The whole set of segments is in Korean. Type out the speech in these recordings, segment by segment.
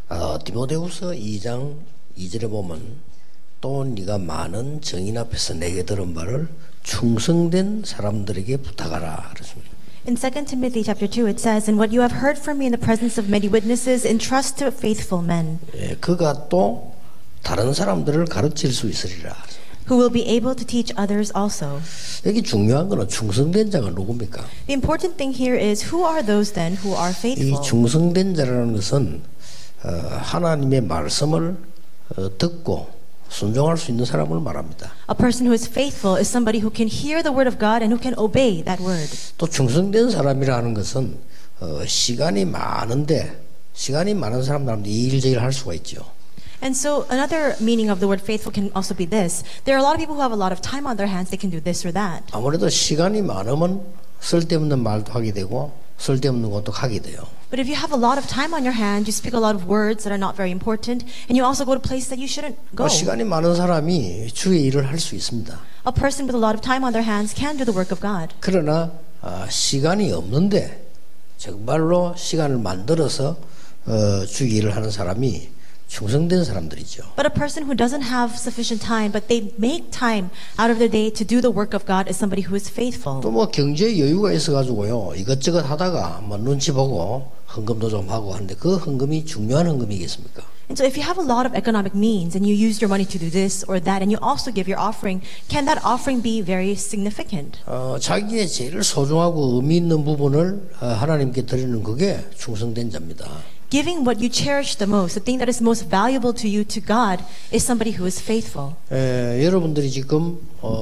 디모데후서 2장 2절에 보면 또 네가 많은 정인 앞에서 내게 들은 바를 충성된 사람들에게 부탁하라 그랬습니다. In 2 Timothy chapter 2 it says, "And what you have heard from me in the presence of many witnesses, entrust to faithful men, 그가 또 다른 사람들을 가르칠 수 있으리라. who will be able to teach others also." 여기 중요한 거는 충성된 자가 누굽니까? The important thing here is, who are those then who are 이 faithful? 충성된 자라는 것은 하나님의 말씀을 듣고 순종할 수 있는 사람을 말합니다. A person who is faithful is somebody who can hear the word of God and who can obey that word. 또 충성된 사람이라 하는 것은 시간이 많은데 시간이 많은 사람들한테 이 일 저 일 할 수가 있죠. And so another meaning of the word faithful can also be this. There are a lot of people who have a lot of time on their hands. They can do this or that. 아무래도 시간이 많으면 쓸데없는 말도 하게 되고 쓸데없는 것도 하게 돼요. But if you have a lot of time on your hands, you speak a lot of words that are not very important, and you also go to places that you shouldn't go. 시간이 많은 사람이 주의 일을 할 수 있습니다. A person with a lot of time on their hands can do the work of God. 그러나 시간이 없는데 정말로 시간을 만들어서 주의 일을 하는 사람이 충성된 사람들이죠. But a person who doesn't have sufficient time, but they make time out of their day to do the work of God, is somebody who is faithful. 또 뭐 경제 여유가 있어가지고요 이것저것 하다가 뭐 눈치 보고 헌금도 좀 하고 하는데 그 헌금이 중요한 헌금이겠습니까? And so if you have a lot of economic means and you use your money to do this or that, and you also give your offering, can that offering be very significant? 자기의 제일 소중하고 의미 있는 부분을 하나님께 드리는 그게 충성된 자입니다. Giving what you cherish the most, the thing that is most valuable to you, to God, is somebody who is faithful. 여러분들이 지금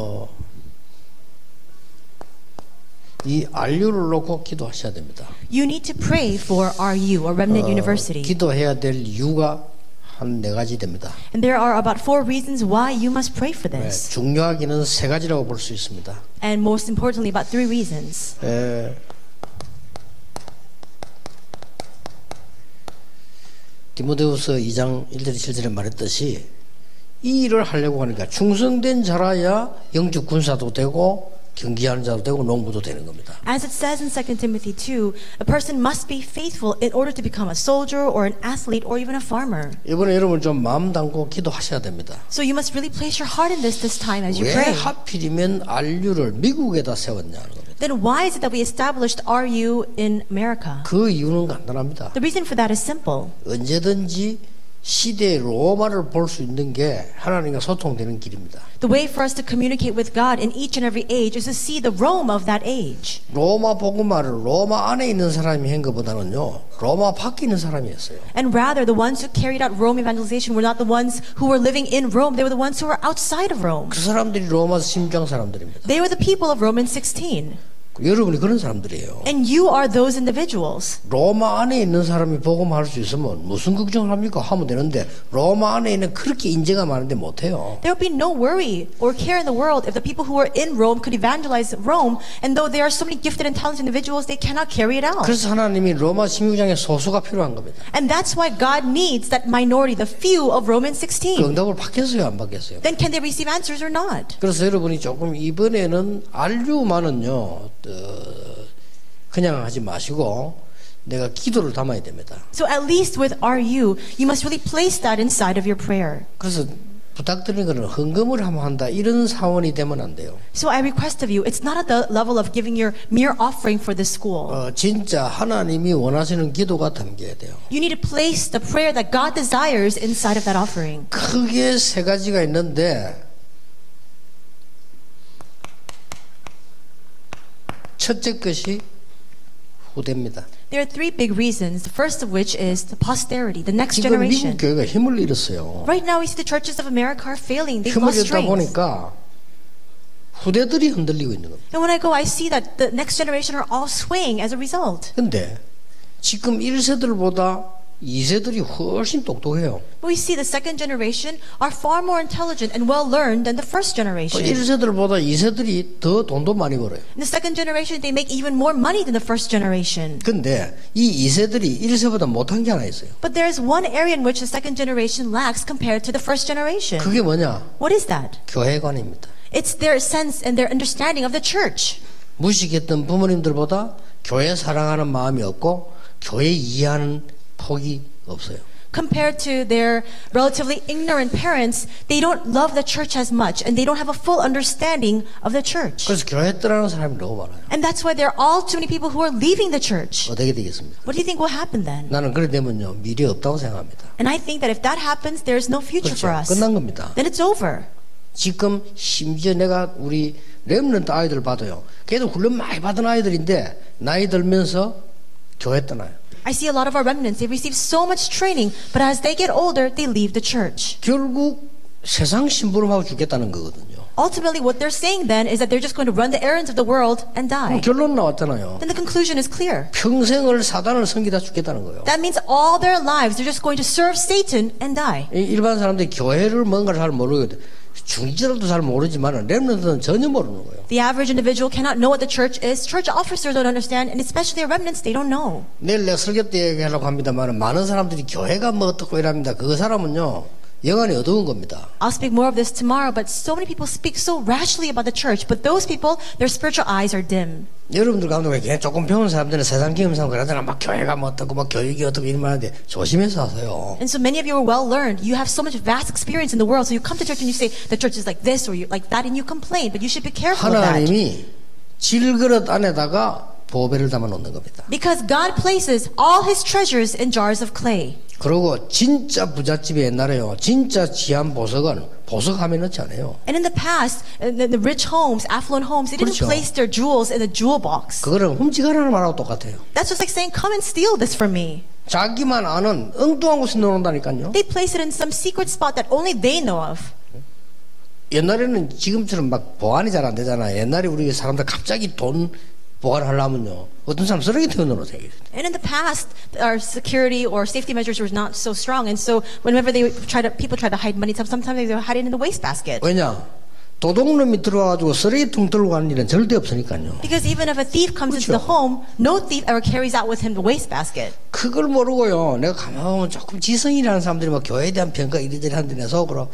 이 RU를 놓고 기도하셔야 됩니다. You need to pray for RU, or Remnant University. 기도해야 될 이유가 한 네 가지 됩니다. And there are about 4 reasons why you must pray for this. 중요하기는 세 가지라고 볼 수 있습니다. And most importantly, about 3 reasons. 디모데후서 2장 1절 7절에 말했듯이 이 일을 하려고 하니까 충성된 자라야 영적 군사도 되고 경기하는 자도 되고 농부도 되는 겁니다. As it says in 2 Timothy 2, a person must be faithful in order to become a soldier or an athlete or even a farmer. 이번에 여러분 좀 마음 담고 기도하셔야 됩니다. So you must really place your heart in this time as you 왜 pray. 하필이면 RU를 미국에다 세웠냐는 겁니다. Then why is it that we established RU in America? 그 이유는 간단합니다. The reason for that is simple. 언제든지 시대의 로마를 볼 수 있는 게 하나님과 소통되는 길입니다. The way for us to communicate with God in each and every age is to see the Rome of that age. 로마 복음화를 로마 안에 있는 사람이 한 것보다는요 로마 밖에 있는 사람이 했어요. And rather, the ones who carried out Rome evangelization were not the ones who were living in Rome. They were the ones who were outside of Rome. 그 사람들이 로마 심장 사람들입니다. They were the people of Romans 16. 여러분이 그런 사람들이에요. And you are those individuals. 로마 안에 있는 사람이 복음할 수 있으면 무슨 걱정을 합니까? 하면 되는데 로마 안에 있는 그렇게 인재가 많은데 못해요. There would be no worry or care in the world if the people who are in Rome could evangelize Rome, and though there are so many gifted and talented individuals, they cannot carry it out. 그래서 하나님이 로마 16장의 소수가 필요한 겁니다. And that's why God needs that minority, the few of Romans 그 16. 응답을 받겠어요, 안 받겠어요? Then can they receive answers or not? 그래서 여러분이 조금 이번에는 RU만은요 그냥 하지 마시고 내가 기도를 담아야 됩니다. So at least with RU, you must really place that inside of your prayer. 그래서 부탁드리는 것은 헌금을 한다 이런 사원이 되면 안 돼요. So I request of you, it's not at the level of giving your mere offering for this school. 진짜 하나님이 원하시는 기도가 담겨야 돼요. You need to place the prayer that God desires inside of that offering. 크게 세 가지가 있는데 첫째 것이 후대입니다. There are 3 big reasons. The first of which is the posterity, the next 지금 generation. 미국 교회가 힘을 잃었어요. Right now we see the churches of America are failing. They've 힘을 lost 잃다 strength. 보니까 후대들이 흔들리고 있는 겁니다. And when I go, I see that the next generation are all swaying as a result. 근데 지금 1세들보다 2세들이 훨씬 똑똑해요. But we see the second generation are far more intelligent and well learned than the first generation. 1세들보다 2세들이 더 돈도 많이 벌어요. In the second generation, they make even more money than the first generation. 근데 이 2세들이 1세보다 못한 게 하나 있어요. But there is one area in which the second generation lacks compared to the first generation. 그게 뭐냐? What is that? 교회관입니다. It's their sense and their understanding of the church. 무식했던 부모님들보다 교회 사랑하는 마음이 없고 교회 이해하는 폭이 없어요. compared to their relatively ignorant parents, they don't love the church as much and they don't have a full understanding of the church. 그래서 교회 떠나는 사람이 너무 많아요. And that's why there are all too many people who are leaving the church. 어떻게 되겠습니까? What do you think will happen then? 나는 그래 되면요 미래 없다고 생각합니다. And I think that if that happens, there's no future 그렇죠. for us. 끝난 겁니다. Then it's over. 지금 심지어 내가 우리 렘넌트 아이들 봐도요. 걔도 훈련 많이 받은 아이들인데 나이 들면서 교회 떠나요. I see a lot of our remnants, they receive so much training, but as they get older, they leave the church. 결국 세상 심부름하고 죽겠다는 거거든요. Ultimately, what they're saying then is that they're just going to run the errands of the world and die. 결론 나왔잖아요. Then the conclusion is clear. 평생을 사단을 섬기다 죽겠다는 거예요. That means all their lives, they're just going to serve Satan and die. 일반 사람들이 교회를 뭔가를 잘 모르거든. 중지들도 잘 모르지만 렘넌트는 전혀 모르는 거예요. The average individual cannot know what the church is. Church officers don't understand, and especially their remnants, they don't know. 내일 내 설교 때 얘기하려고 합니다만 많은 사람들이 교회가 뭐 어떻고 이랍니다. 그 사람은요 영안이 어두운 겁니다. I'll speak more of this tomorrow, but so many people speak so rashly about the church, but those people, their spiritual eyes are dim. 여러분들 가운데 그냥 조금 배운 사람들은 세상 경험상 그러잖아. 막 교회가 뭐 어떻고 막 교육이 어떻고 이런 말 하는데 조심해서 하세요. And so many of you are well learned. You have so much vast experience in the world, so you come to church and you say the church is like this or you like that, and you complain. But you should be careful of that. 하나님이 질그릇 안에다가 보배를 담아 놓는 겁니다. Because God places all His treasures in jars of clay. 그리고 진짜 부잣집이 옛날에요. 진짜 귀한 보석은 보석함에 넣지 않아요. And in the past, the rich homes, affluent homes, they didn't 그렇죠. place their jewels in a jewel box. 그거는 훔치가라는 말하고 똑같아요. That's just like saying, come and steal this from me. 자기만 아는 엉뚱한 곳에 넣어놓는다니까요. They place it in some secret spot that only they know of. 옛날에는 지금처럼 막 보안이 잘 안 되잖아요. 옛날에 우리 사람들 갑자기 돈 보관하려면요. 어떤 사람 쓰레기통에 넣어놓으세요. And in the past, our security or safety measures were not so strong, and so whenever people try to hide money, sometimes they hide it in the wastebasket. 왜냐? 도둑놈이 들어와가지고 쓰레기통 들고 가는 일은 절대 없으니까요. Because even if a thief comes into the 그렇죠. home, no thief ever carries out with him the wastebasket. 그걸 모르고요. 내가 가만 보면 조금 지성이라는 사람들이 막 교회에 대한 평가 이리저리 하는데 내 속으로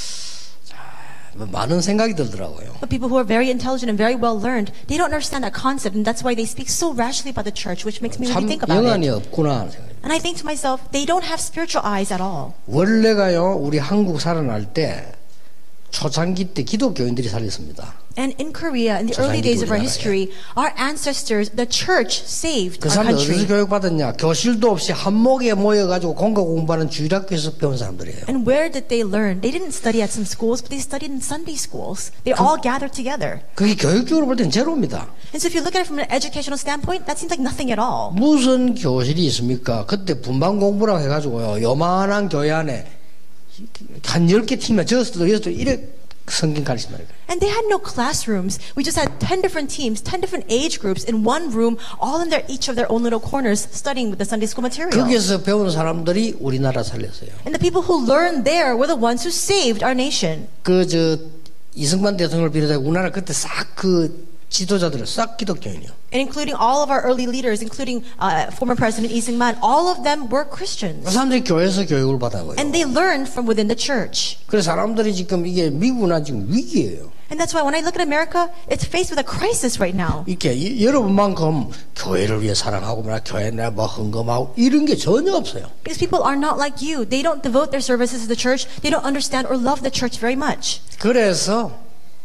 많은 생각이 들더라고요. But people who are very intelligent and very well learned, they don't understand that concept, and that's why they speak so rashly about the church, which makes me really 참 think about 영안이 it. 없구나 하는 생각이. And I think to myself, they don't have spiritual eyes at all. 원래가요. 우리 한국 살아날 때 초창기 때 기독교인들이 살렸습니다. And in Korea, in the early days of our history, our ancestors, the church saved 그 our 사람들 어디서 country. 교육받았냐? 교실도 없이 한목에 모여가지고 공과 공부하는 주일학교에서 배운 사람들이에요. And where did they learn? They didn't study at some schools, but they studied in Sunday schools. They all gathered together. 그게 교육적으로 볼 땐 제로입니다. And so if you look at it from an educational standpoint, that seems like nothing at all. 무슨 교실이 있습니까? 그때 분반 공부라고 해가지고요. 요만한 교회 안에 한 10개 팀이나 저스도 이래 성경 가르친다는 거예요. And they had no classrooms. We just had 10 different teams, 10 different age groups in one room, all in each of their own little corners, studying with the Sunday school material. 거기에서 배운 사람들이 우리나라 살렸어요. And the people who learned there were the ones who saved our nation. 이승만 대통령을 비롯해 우리나라 그때 싹 지도자들은 싹 기독교인이요. And including all of our early leaders, including former President Lee Seung-man, all of them were Christians. 그 사람들이 교회에서 교육을 받은 거예요. And they learned from within the church. 그래서 사람들이 지금 이게 미국은 지금 위기예요. And that's why when I look at America, it's faced with a crisis right now. 이렇게 여러분만큼 교회를 위해 사랑하고 교회 내가 뭐 헌금하고 이런 게 전혀 없어요. Because people are not like you. They don't devote their services to the church. They don't understand or love the church very much. 그래서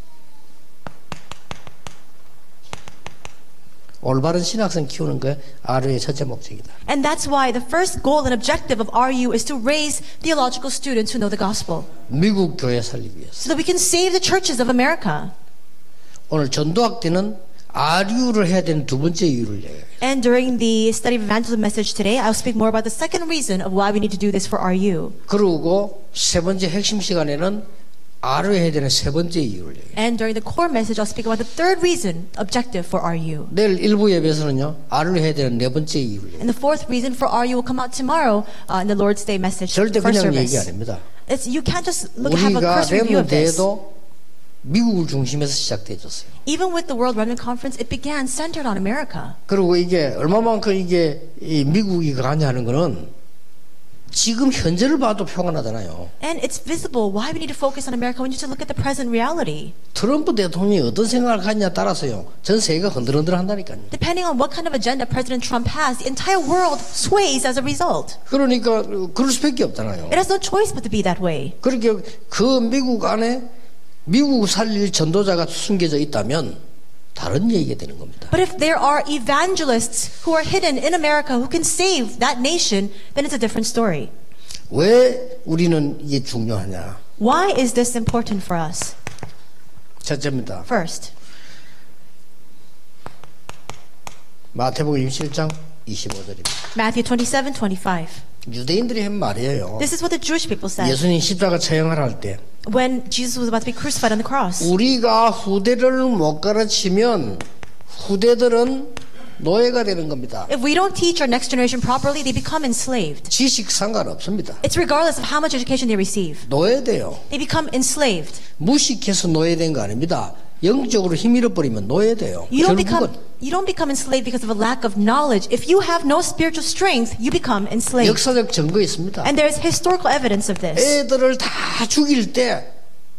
올바른 신학생 키우는 게 RU의 첫째 목적이다. And that's why the first goal and objective of RU is to raise theological students who know the gospel, 미국 교회 살리기 위해서. so that we can save the churches of America. 오늘 전도학 때는 RU를 해야 되는 두 번째 이유를 얘기해요. And during the study of evangelism message today, I'll speak more about the second reason of why we need to do this for RU. 그리고 세 번째 핵심 시간에는 RU 해야 되는 세 번째 이유를 얘기해요. And during the core message, I'll speak about the third reason, objective for RU. 내일 일부 예배에서는요, RU 해야 되는 네 번째 이유를 얘기해요. And the fourth reason for RU will come out tomorrow in the Lord's Day message, 절대 first 그냥 service. 얘기 아닙니다. You can't just have a 우리가 cursory view of this. 렘넌트에도 미국을 중심에서 시작되어졌어요. Even with the World Remnant Conference, it began centered on America. 그리고 이게 얼마만큼 이게 이 미국이 가냐 하는 거는 지금 현재를 봐도 평안하잖아요. And it's visible why we need to focus on America when you just look at the present reality. 트럼프 대통령이 어떤 생각을 갖냐에 따라서요. 전 세계가 흔들흔들한다니까요. Depending on what kind of agenda President Trump has, the entire world sways as a result. 그러니까 그럴 수밖에 없잖아요. It has no choice but to be that way. 그렇게 그 미국 안에 미국 살릴 전도자가 숨겨져 있다면 다른 얘기가 되는 겁니다. But if there are evangelists who are hidden in America who can save that nation, then it's a different story. 왜 우리는 이게 중요하냐? Why is this important for us? 첫째입니다. First, 마태복음 27장 25절입니다. Matthew 27:25. 유대인들이 한 말이에요. This is what the Jewish people said 예수님 십자가 처형을 할 때 when Jesus was about to be crucified on the cross. 우리가 후대를 못 가르치면 후대들은 노예가 되는 겁니다. If we don't teach our next generation properly, they become enslaved. 지식 상관없습니다. It's regardless of how much education they receive. 노예돼요. They become enslaved. 무식해서 노예된 거 아닙니다. 영적으로 힘 잃어버리면 노예돼요. 결국은 You don't become enslaved because of a lack of knowledge. If you have no spiritual strength, you become enslaved. 역사적 증거 있습니다. And there's historical evidence of this. 애들을 다 죽일 때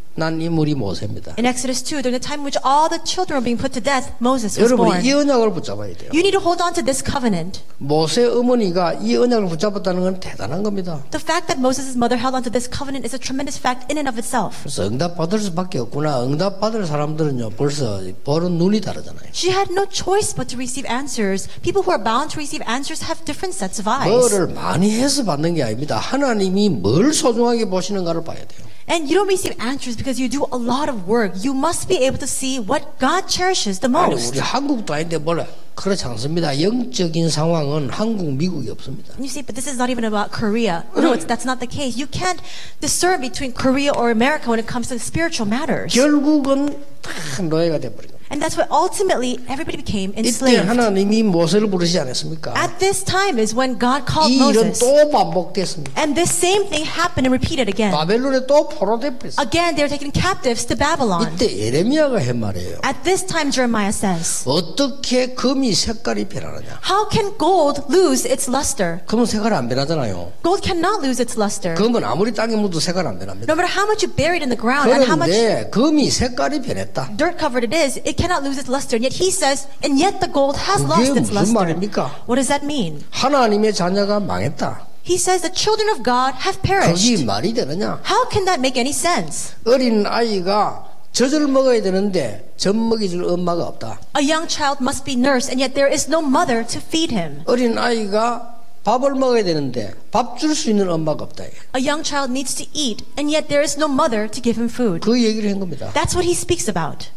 난 인물이 모세입니다. In Exodus 2, during the time in which all the children were being put to death, Moses was 여러분이 이 born. 언약을 붙잡아야 돼요. You need to hold on to this covenant. 모세 어머니가 이 언약을 붙잡았다는 건 대단한 겁니다. The fact that Moses' mother held on to this covenant is a tremendous fact in and of itself. 그래서 응답받을 수밖에 없구나. 응답받을 사람들은요 벌써 보는 눈이 다르잖아요. She had no choice but to receive answers. People who are bound to receive answers have different sets of eyes. 뭐를 많이 해서 받는 게 아닙니다. 하나님이 뭘 소중하게 보시는가를 봐야 돼요. And you don't receive answers because you do a lot of work. You must be able to see what God cherishes the 아니 most. 우리 한국도 아닌데 뭐라 그렇지 않습니다. 영적인 상황은 한국, 미국이 없습니다. And you say, but this is not even about Korea. No, that's not the case. You can't discern between Korea or America when it comes to spiritual matters. 결국은 다 노예가 돼버린 겁니다. And that's why ultimately everybody became 이때 enslaved. 하나님이 모세를 부르시지 않았습니까? At this time is when God called 이 일은 Moses. 또 반복됐습니다. And this same thing happened and repeated again. 바벨론에 또 포로돼 버렸어요. Again, they were taken captives to Babylon. 이때 예레미야가 한 말이에요. At this time, Jeremiah says, 어떻게 금이 색깔이 변하느냐? how can gold lose its luster? 금은 색깔이 안 변하잖아요. Gold cannot lose its luster. 금은 아무리 땅에 묻어도 색깔 안 변합니다. No matter how much you bury it in the ground and how much 그런데 금이 색깔이 변했다. dirt covered it is, it cannot lose its luster. And yet he says, and yet the gold has 그게 lost its 무슨 luster. 말입니까? What does that mean? 하나님의 자녀가 망했다. He says the children of God have perished. 그게 말이 되느냐? How can that make any sense? 어린 아이가 젖을 먹어야 되는데 젖 먹이줄 엄마가 없다. A young child must be nursed, and yet there is no mother to feed him. 어린 아이가 밥을 먹어야 되는데 밥 줄 수 있는 엄마가 없다. A young child needs to eat, and yet there is no mother to give him food. 그 얘기를 한 겁니다. That's what he speaks about.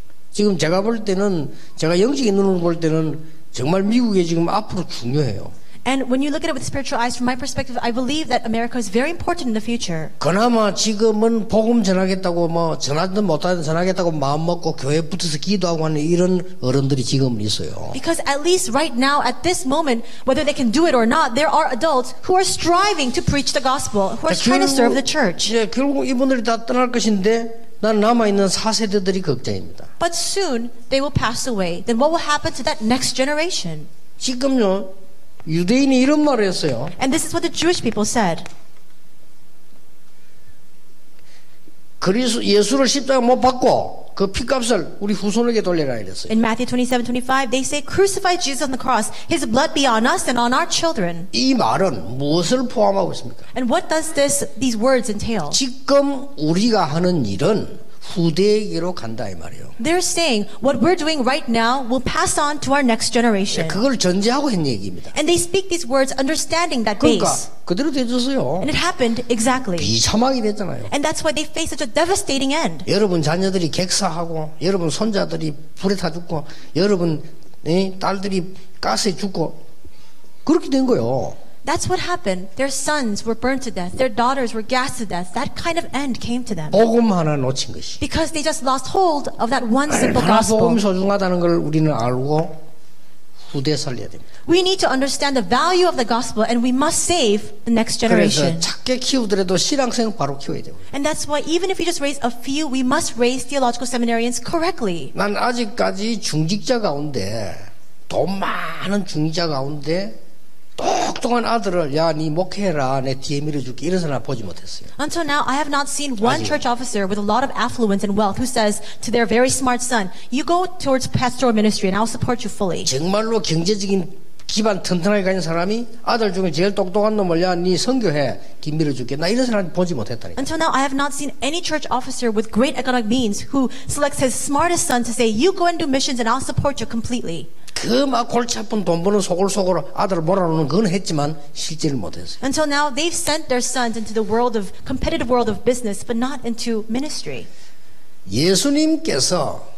지금 제가 볼 때는 제가 영적인 눈으로 볼 때는 정말 미국이 지금 앞으로 중요해요. And when you look at it with spiritual eyes, from my perspective, I believe that America is very important in the future. 그나마 지금은 복음 전하겠다고 뭐 전하든 못하든 전하겠다고 마음 먹고 교회 붙어서 기도하고 하는 이런 어른들이 지금은 있어요. Because at least right now, at this moment, whether they can do it or not, there are adults who are striving to preach the gospel, who are trying to serve the church. 이제 결국 이분들이 다 떠날 것인데 난 남아있는 4세대들이 걱정입니다. But soon they will pass away. Then what will happen to that next generation? 지금요 유대인이 이런 말을 했어요. And this is what the Jewish people said. 예수를 십자가 못 박고 그 피값을 우리 후손에게 돌려라 이랬어요. In Matthew 27:25, they say, crucify Jesus on the cross. His blood be on us and on our children. 이 말은 무엇을 포함하고 있습니까? And what does these words entail? 지금 우리가 하는 일은 후대에게로 간다 이 말이에요. They're saying what we're doing right now will pass on to our next generation. 그걸 전제하고 한 얘기입니다. And they speak these words understanding that 그러니까 base. 그대로 되졌어요. And it happened exactly. 비참하게 됐잖아요. And that's why they face such a devastating end. 여러분 자녀들이 객사하고 여러분 손자들이 불에 타 죽고 여러분 딸들이 가스에 죽고 그렇게 된 거예요. That's what happened. Their sons were burned to death. Their daughters were gassed to death. That kind of end came to them. 복음 하나 놓친 것이. Because they just lost hold of that one simple 얼마나 복음이 gospel. 소중하다는 걸 우리는 알고 후대 살려야 됩니다. We need to understand the value of the gospel and we must save the next 그래서 generation. 작게 키우더라도 신앙생 바로 키워야 돼요. And that's why even if we just raise a few, we must raise theological seminarians correctly. 난 아직까지 중직자 가운데 돈 많은 중직자 가운데 똑똑한 아들을 야, 네 목회해라, 내 뒤에 밀어줄게 이래서 나 보지 못했어요. Until now, I have not seen one 아직. church officer with a lot of affluence and wealth who says to their very smart son, you go towards pastoral ministry and I'll support you fully. 정말로 경제적인 기반 튼튼하게 가진 사람이 아들 중에 제일 똑똑한 놈을 야, 네 선교해, 뒤 밀어줄게. 나 이런 사람 보지 못했다니까. Until now, I have not seen any church officer with great economic means who selects his smartest son to say, you go and do missions and I'll support you completely. 그 막 골치 아픈 돈 버는 소골소골 아들을 몰아놓는 건 했지만 실제를 못했어요. Until now, they've sent their sons into the competitive world of business, but not into ministry. 예수님께서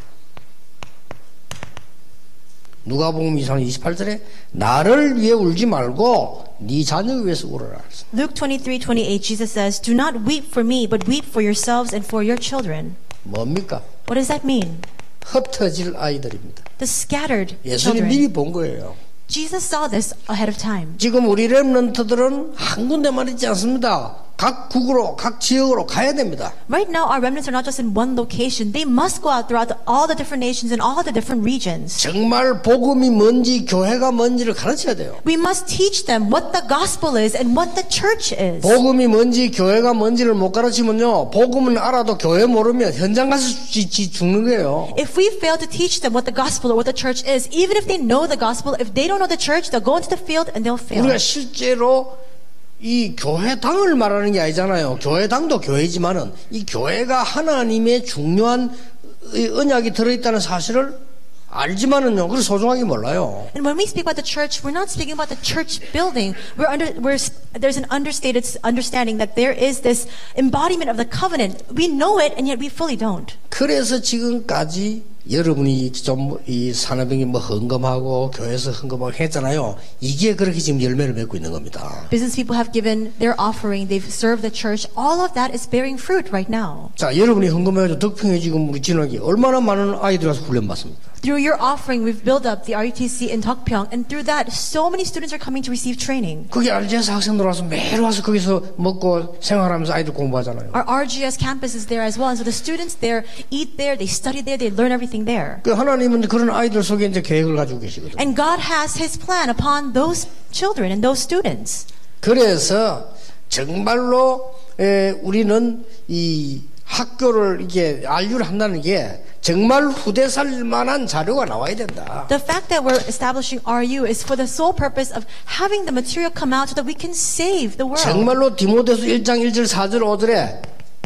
누가복음 2장 28절에 나를 위해 울지 말고 네 자녀 위해서 울어라. Luke 23:28, Jesus says, do not weep for me, but weep for yourselves and for your children. 뭡니까? What does that mean? 흩어질 아이들입니다. The scattered 예수님 children. 미리 본 거예요. Jesus saw this ahead of time. 지금 우리 렘넌트들은 한 군데만 있지 않습니다. 각 국으로, 각 지역으로 가야 됩니다. Right now, our remnants are not just in one location. They must go out throughout all the different nations and all the different regions. 정말 복음이 뭔지 교회가 뭔지를 가르쳐야 돼요. We must teach them what the gospel is and what the church is. 복음이 뭔지 교회가 뭔지를 못 가르치면요, 복음은 알아도 교회 모르면 현장 가서 죽는 거예요. If we fail to teach them what the gospel or what the church is, even if they know the gospel, if they don't know the church, they'll go into the field and they'll fail. 우리가 실제로 이 교회당을 말하는 게 아니잖아요. 교회당도 교회지만은 이 교회가 하나님의 중요한 언약이 들어있다는 사실을 알지만은요, 그걸 소중하게 몰라요. And when we speak about the church, we're not speaking about the church building. There's an understated understanding that there is this embodiment of the covenant. We know it, and yet we fully don't. 그래서 지금까지 여러분이 좀 이 산업병이 뭐 헌금하고 교회에서 헌금하고 했잖아요. 이게 그렇게 지금 열매를 맺고 있는 겁니다. Business people have given their offering. They've served the church. All of that is bearing fruit right now. 자, 여러분이 헌금해가지고 덕평에 지금 우리 진학이 얼마나 많은 아이들이 와서 훈련받습니까? Through your offering, we've built up the RUTC in Deokpyeong, and through that, so many students are coming to receive training. 거기 RGS 학생들 와서 매일 와서 거기서 먹고 생활하면서 아이들 공부하잖아요. Our RGS campus is there as well, and so the students there eat there, they study there, they learn everything there. 그 하나님은 그런 아이들 속에 이제 계획을 가지고 계시거든요. And God has His plan upon those children and those students. 그래서 정말로 우리는 이 학교를 이게 안류를 한다는 게 정말 후대 살릴 만한 자료가 나와야 된다. The fact that we're establishing RU is for the sole purpose of having the material come out so that we can save the world. 정말로 디모데서 1장 1절 4절 5절에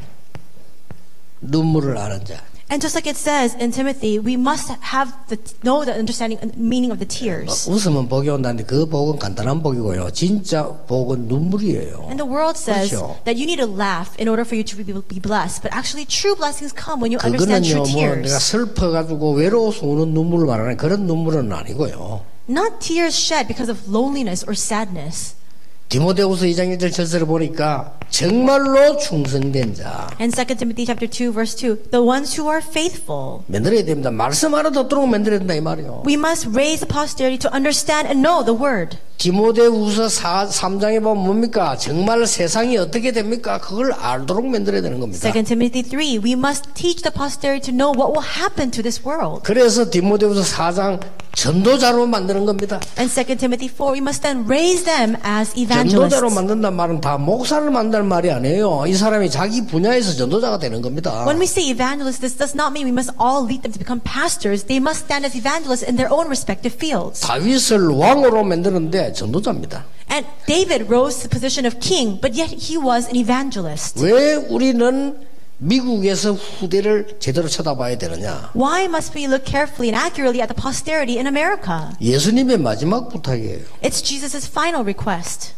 눈물을 아는 자. And just like it says in Timothy, we must know the understanding and meaning of the tears. 웃으면 복이 온다는데 그 복은 간단한 복이고요. 진짜 복은 눈물이에요. And the world says 그렇죠. that you need to laugh in order for you to be blessed. But actually true blessings come when you understand 그거는요, true 뭐 내가 tears. 슬퍼가지고 외로워서 우는 눈물을 말하는 그런 눈물은 아니고요. Not tears shed because of loneliness or sadness. 디모데후서 2장 1절 7절을 보니까 정말로 충성된 자. And 2 Timothy chapter 2 verse 2, the ones who are faithful. 만들어야 됩니다. 말씀 알아듣도록 만들어야 된다 이 말이요. We must raise the posterity to understand and know the word. 디모데후서 3장에 보면 뭡니까? 정말 세상이 어떻게 됩니까? 그걸 알도록 만들어야 되는 겁니다. 2 Timothy 3, we must teach the posterity to know what will happen to this world. 그래서 디모데후서 4장 전도자로 만드는 겁니다. And 2 Timothy 4, we must then raise them as 전도자로 evangelists. 만든다는 말은 다 목사를 만든다는 말이 아니에요. 이 사람이 자기 분야에서 전도자가 되는 겁니다. When we say evangelists, this does not mean we must all lead them to become pastors. They must stand as evangelists in their own respective fields. 다윗을 왕으로 만드는데 전도자입니다. And David rose to the position of king, but yet he was an evangelist. 왜 우리는 미국에서 후대를 제대로 쳐다봐야 되느냐? Why must we look carefully and accurately at the posterity in America? 예수님의 마지막 부탁이에요. It's Jesus' final request.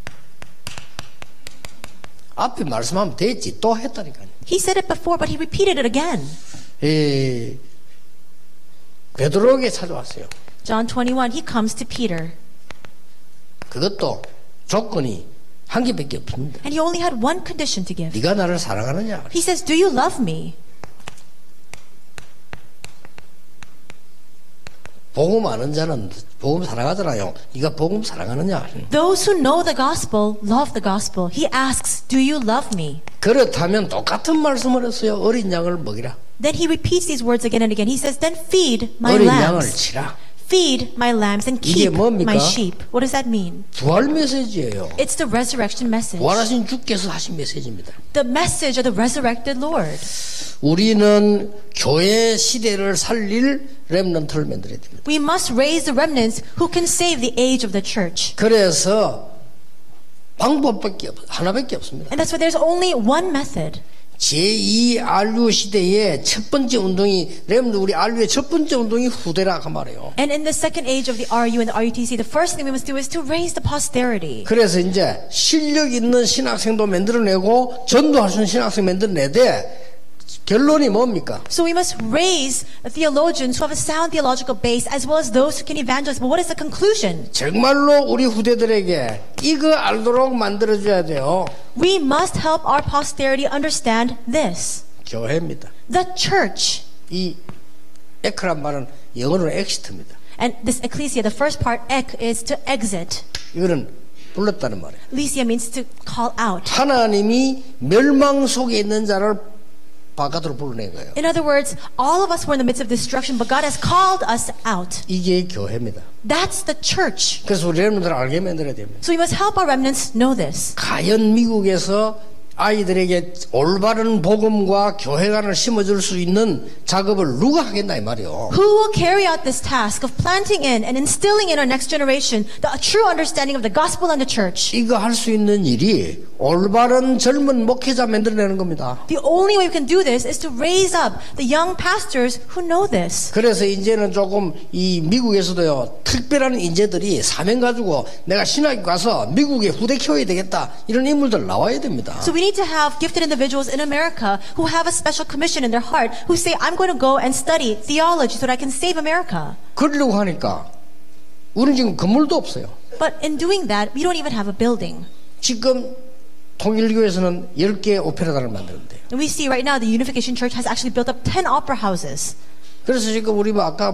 앞에 말씀하면 됐지. 또 했다니까요. He said it before, but he repeated it again. 베드로에게 찾아왔어요. John 21, he comes to Peter. 그것도 조건이 한 개밖에 없습니다. And he only had one condition to give. 네가 나를 사랑하느냐? He says, do you love me? 복음 아는 자는 복음 사랑하잖아요. 네가 복음 사랑하느냐? Those who know the gospel love the gospel. He asks, do you love me? 그렇다면 똑같은 말씀을 했어요. 어린 양을 먹이라. Then he repeats these words again and again. He says, then feed my 어린 양을 lambs. 치라. feed my lambs and 이게 keep 뭡니까? my sheep. What does that mean? 부활 메시지예요. It's the resurrection message. 부활하신 주께서 하신 메시지입니다. The message of the resurrected Lord. 우리는 교회 시대를 살릴 렘넌트를 만들어야 됩니다. We must raise the remnants who can save the age of the church. 그래서 하나밖에 없습니다. And that's why there's only one method. 제2RU 시대의 첫 번째 운동이 우리 RU의 첫 번째 운동이 후대라 그 말이에요. And in the second age of the RU and the RUTC, the first thing we must do is to raise the posterity. 그래서 이제 실력 있는 신학생도 만들어내고 전도할 수 있는 신학생 만들어내되 결론이 뭡니까? So we must raise theologians who have a sound theological base as well as those who can evangelize. But what is the conclusion? 정말로 우리 후대들에게 이거 알도록 만들어줘야 돼요. We must help our posterity understand this. 교회입니다. The church. 이 에크란 말은 영어로는 엑시트입니다. And this ecclesia, the first part, ek, is to exit. 이거는 불렀다는 말이에요. Ecclesia means to call out. 하나님이 멸망 속에 있는 자를 바깥으로 불러낸 거예요. In other words, all of us were in the midst of destruction, but God has called us out. 이게 교회입니다. That's the church. 그래서 우리 여러분들 알게 만들어야 됩니다. So we must help our remnants know this. 과연 미국에서 아이들에게 올바른 복음과 교회관을 심어줄 수 있는 작업을 누가 하겠나 이 말이요. Who will carry out this task of planting in and instilling in our next generation the true understanding of the gospel and the church? 이거 할 수 있는 일이 올바른 젊은 목회자 만들어내는 겁니다. The only way we can do this is to raise up the young pastors who know this. 그래서 이제는 조금 이 미국에서도요 특별한 인재들이 사명 가지고 내가 신학교 가서 미국에 후대 키워야 되겠다 이런 인물들 나와야 됩니다. So we need to have gifted individuals in America who have a special commission in their heart who say, I'm going to go and study theology so that I can save America. 그러려고 하니까 우리는 지금 건물도 없어요. But in doing that, we don't even have a building. 지금 통일교에서는 10개 오페라단을 만드는데요. And we see right now the Unification Church has actually built up 10 opera houses. 그래서 지금 우리 아까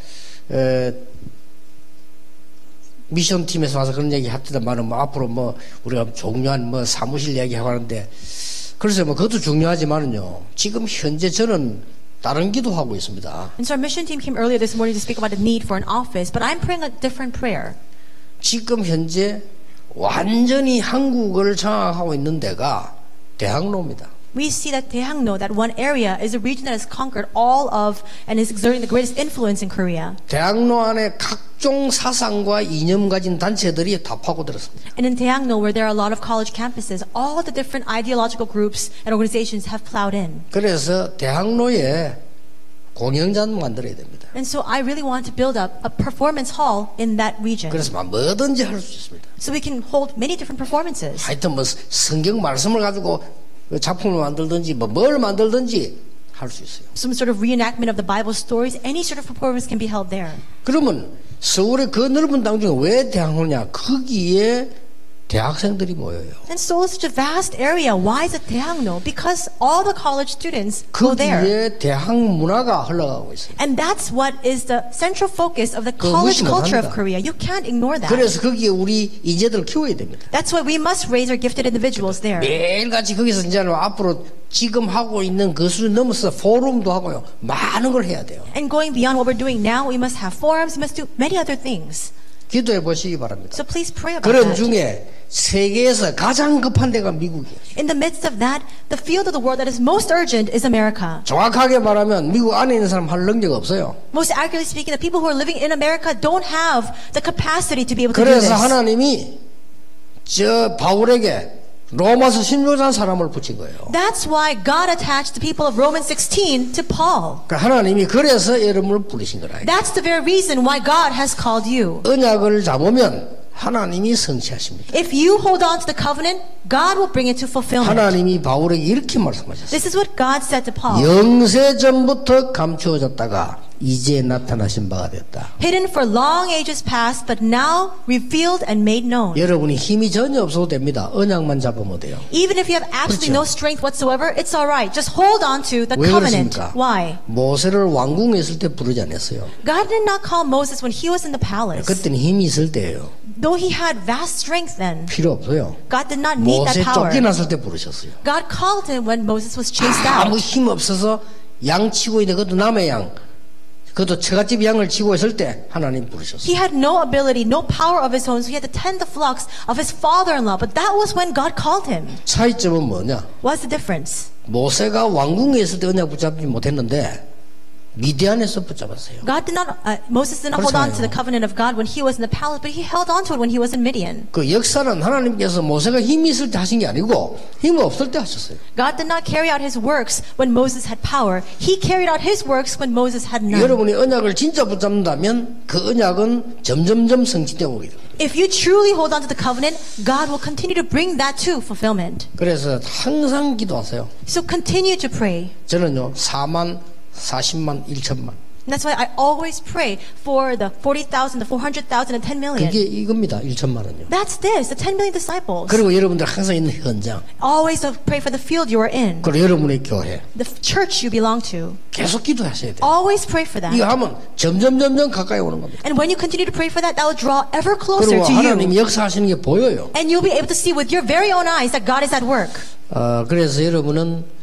미션 팀에서 와서 그런 얘기 했더만은 앞으로 우리가 중요한 사무실 얘기하고 하는데 그래서 그것도 중요하지만은요 지금 현재 저는 다른 기도하고 있습니다. And so our mission team came earlier this morning to speak about the need for an office, but I'm praying a different prayer. 지금 현재 완전히 한국을 장악하고 있는 데가 대학로입니다. We see that Daehangno, that one area, is a region that has conquered all of and is exerting the greatest influence in Korea. 대학로 안에 각종 사상과 이념 가진 단체들이 다 파고들었습니다. And in Daehangno, where there are a lot of college campuses, all the different ideological groups and organizations have plowed in. 그래서 대학로에 공연장 만들어야 됩니다. And so I really want to build up a performance hall in that region. 그래서 뭐든지 할 수 있습니다. So we can hold many different performances. 하여튼 성경 말씀을 가지고 작품을 만들든지 뭘 만들든지 할 수 있어요. Some sort of reenactment of the Bible stories, any sort of performance can be held there. 그러면 서울의 그 넓은 땅 중에 왜 대학로냐? 거기에 대학생들이 모여요. And Seoul is such a vast area. Why is it Daehangno? Because all the college students go there. 거기에 대학 문화가 흘러가고 있어요. And that's what is the central focus of the college culture of Korea. You can't ignore that. 그래서 거기에 우리 인재들을 키워야 됩니다. That's why we must raise our gifted individuals there. 매일같이 거기서 이제 앞으로 지금 하고 있는 그 수준 넘어서 포럼도 하고요. 많은 걸 해야 돼요. And going beyond what we're doing now, we must have forums, we must do many other things. 기도해 보시기 바랍니다. So please pray about 그런 that. 중에 세계에서 가장 급한 데가 미국이에요. In the midst of that, the field of the world that is most urgent is America. 정확하게 말하면 미국 안에 있는 사람 할 능력 없어요. Most accurately speaking, the people who are living in America don't have the capacity to be able to do 그래서 this. 하나님이 저 바울에게 로마서 16장 사람을 붙인 거예요. That's why God attached the people of Romans 16 to Paul. 그러니까 하나님이 그래서 여러분을 부르신 거라. That's the very reason why God has called you. 언약을 잡으면 하나님이 성취하십니다. If you hold on to the covenant, God will bring it to fulfillment. 하나님이 바울에게 이렇게 말씀하셨어요. This is what God said to Paul. 영세 전부터 감추어졌다가 이제 나타나신 바가 됐다. Hidden for long ages past, but now revealed and made known. 여러분이 힘이 전혀 없어도 됩니다. 언약만 잡으면 돼요. Even if you have absolutely 그렇죠. no strength whatsoever, it's all right. Just hold on to the 왜 covenant. 그렇습니까? Why? 모세를 왕궁에 있을 때 부르지 않았어요. God did not call Moses when he was in the palace. 그때는 힘이 있을 때예요. Though he had vast strength then, 필요 없어요. God did not need 모세 that power. 쫓겨났을 때 부르셨어요. God called him when Moses was chased 아무 out. 힘 없어서 양 치고 있는 것도 남의 양. 그것도 처갓집 양을 지고 있을 때 하나님 부르셨어요. He had no ability, no power of his own, so he had to tend the flocks of his father-in-law. But that was when God called him. 차이점은 뭐냐? What's the difference? 모세가 왕궁에 있을 때 언약 붙잡지 못했는데 미디안에서 붙잡았어요. Moses did not hold on to the 그렇잖아요. covenant of God when he was in the palace, but he held on to it when he was in Midian. 그 역사는 하나님께서 모세가 힘이 있을 때 하신 게 아니고 힘 없을 때 하셨어요. God did not carry out his works when Moses had power. He carried out his works when Moses had none. 여러분이 언약을 진짜 붙잡는다면 그 언약은 점점점 성취되어 오게 됩니다. If you truly hold on to the covenant, God will continue to bring that to fulfillment. 그래서 항상 기도하세요. So continue to pray. 저는요 4만 40만 1천만 And that's why I always pray for the 40,000, the 400,000, and 10 million. 그게 이겁니다. 1천만은요. That's this, the 10 million disciples. 그리고 여러분들 항상 있는 현장 Always pray for the field you are in, 그리고 여러분의 교회 the church you belong to. 계속 기도하셔야 돼요. Always pray for that. 이거 하면 점점 가까이 오는 겁니다. And when you continue to pray for that, that will draw ever closer 그리고 to you. 하나님이 역사하시는 게 보여요. And you'll be able to see with your very own eyes that God is at work. 그래서 여러분은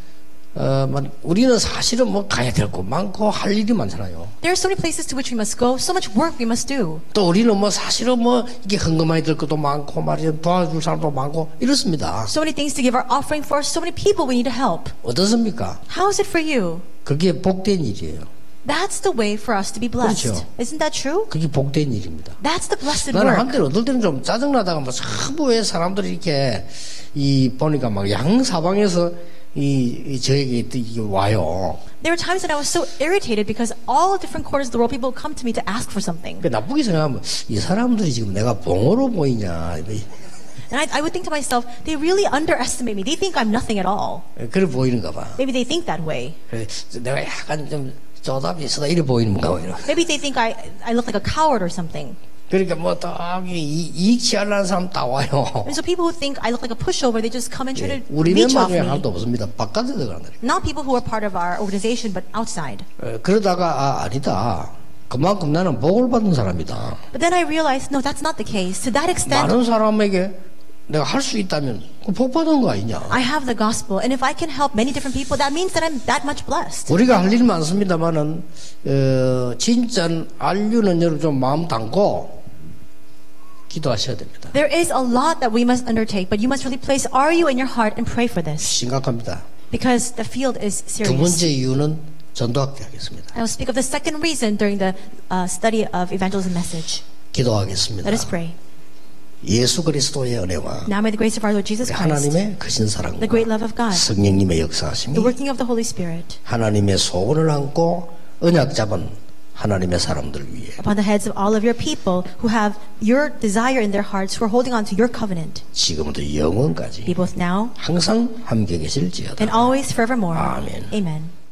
우리는 사실은 뭐 가야 될 거 많고 할 일이 많잖아요. There are so many places to which we must go, so much work we must do. 또 우리는 뭐 사실은 뭐 이게 헌금해야 될 것도 많고 말이야 도와줄 사람도 많고 이렇습니다. So many things to give our offering for, so many people we need to help. 어떻습니까? How is it for you? 그게 복된 일이에요. That's the way for us to be blessed. 그렇죠. Isn't that true? 그게 복된 일입니다. That's the blessed 나는 work. 한때는 어떨 때는 좀 짜증나다가 뭐 전부 왜 사람들이 이렇게 보니까 막 양사방에서 저에게 이게 와요. There were times that I was so irritated because all different corners of the world people would come to me to ask for something. 그 나쁘게 생각하면 이 사람들이 지금 내가 봉어로 보이냐 And I would think to myself, they really underestimate me. They think I'm nothing at all. 그래 보이는가 봐. Maybe they think that way. 그래서 내가 약간 좀 쪼답이 있어다 이래 보이는가 봐. Maybe they think I look like a coward or something. 그러니까 뭐 딱 이익 취하려는 사람 다 와요. And so people who think I look like a pushover, they just come and try to 우리 reach 멤버 off 중에 me. 하나도 없습니다. 바깥에 들어가는. Not people who are part of our organization, but outside. 그러다가 아니다. 그만큼 나는 복을 받은 사람이다. But then I realized, no, that's not the case. To that extent, 많은 사람에게 내가 할 수 있다면 그 복 받은 거 아니냐. I have the gospel, and if I can help many different people, that means that I'm that much blessed. 우리가 할 일이 많습니다만은 진짜 알류는 여러분 좀 마음 담고 기도하셔야 됩니다. There is a lot that we must undertake, but you must really place RU in your heart and pray for this, 심각합니다. because the field is 두 serious. 번째 이유는 전도학대 하겠습니다. I will speak of the second reason during the study of evangelism message. 기도하겠습니다. Let us pray. 예수 그리스도의 은혜와 Now may the grace of our Lord Jesus Christ, 하나님의 크신 사랑과 the great love of God, 성령님의 역사하심이 the working of the Holy Spirit 하나님의 소원을 안고 언약 잡은 하나님의 사람들 위해 upon the heads of all of your people who have your desire in their hearts, who are holding on to your covenant, 지금부터 영원까지 be both now 항상 함께 계실지어다. and always forevermore. Amen. Amen.